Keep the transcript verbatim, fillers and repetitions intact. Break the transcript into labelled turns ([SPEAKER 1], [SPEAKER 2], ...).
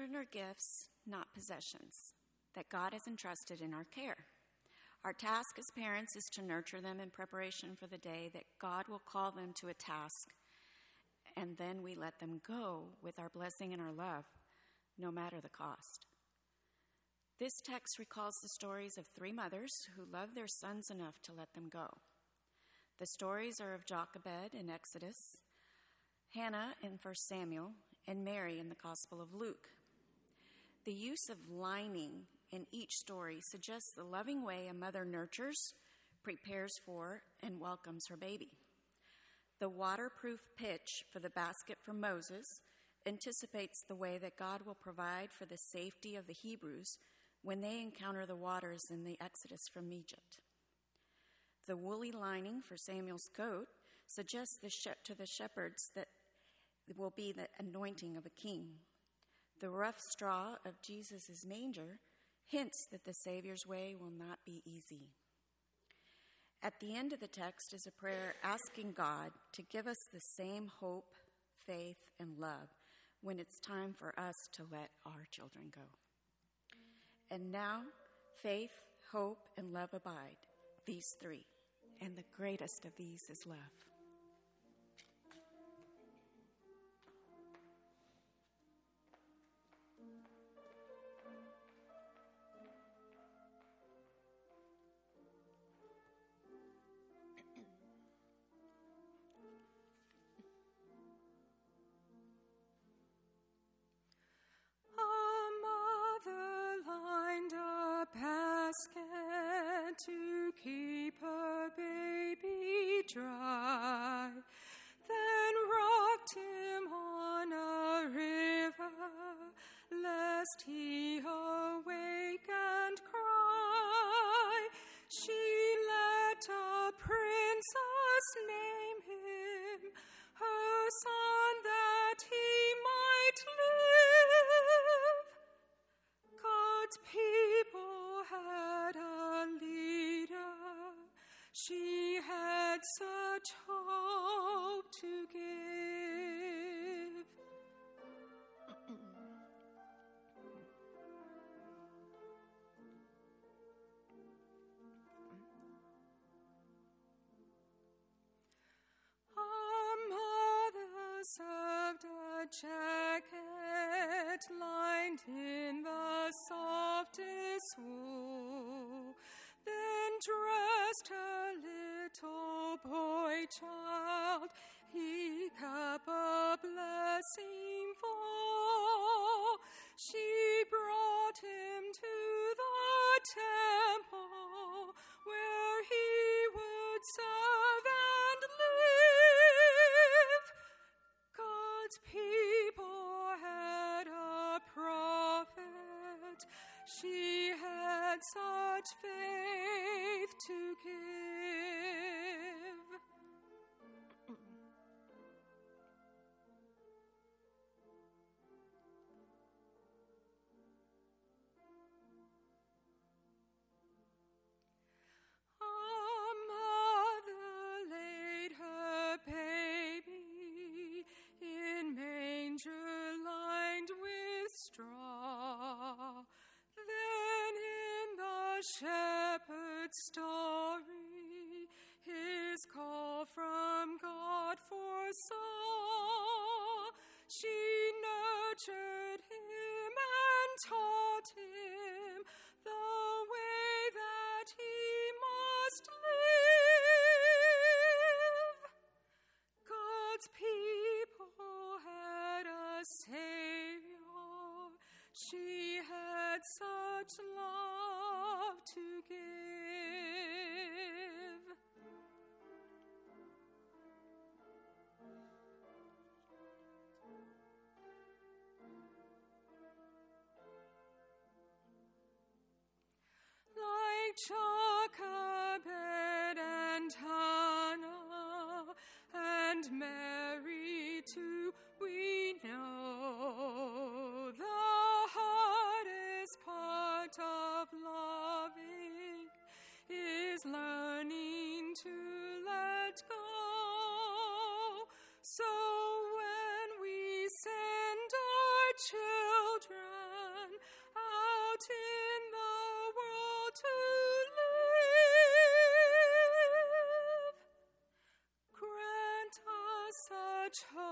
[SPEAKER 1] children are gifts, not possessions, that God has entrusted in our care. Our task as parents is to nurture them in preparation for the day that God will call them to a task, and then we let them go with our blessing and our love, no matter the cost. This text recalls the stories of three mothers who loved their sons enough to let them go. The stories are of Jochebed in Exodus, Hannah in First Samuel, and Mary in the Gospel of Luke. The use of lining in each story suggests the loving way a mother nurtures, prepares for, and welcomes her baby. The waterproof pitch for the basket for Moses anticipates the way that God will provide for the safety of the Hebrews when they encounter the waters in the Exodus from Egypt. The woolly lining for Samuel's coat suggests the she- to the shepherds that it will be the anointing of a king. The rough straw of Jesus' manger hints that the Savior's way will not be easy. At the end of the text is a prayer asking God to give us the same hope, faith, and love when it's time for us to let our children go. And now, faith, hope, and love abide, these three, and the greatest of these is love.
[SPEAKER 2] To keep her baby dry, then rocked him on a river, lest he awake and cry. She let a princess name him, her son, that he might live. God's people had a leader. She had such hope to give. Our mother served a jacket lined in the softest wool, then dressed her little boy child, he kept a blessing full. She brought him to the temple where he would serve and live. God's people had a prophet. She had such faith to give. Our mother laid her baby in manger lined with straw. Then in the shepherd's story, his call from God foresaw. She nurtured him and taught him the way that he must live. God's people had a Savior. She had such love to give. Like Jochebed and Hannah and Mary too, we know the hardest part of loving is learning to let go. So when we send our children the child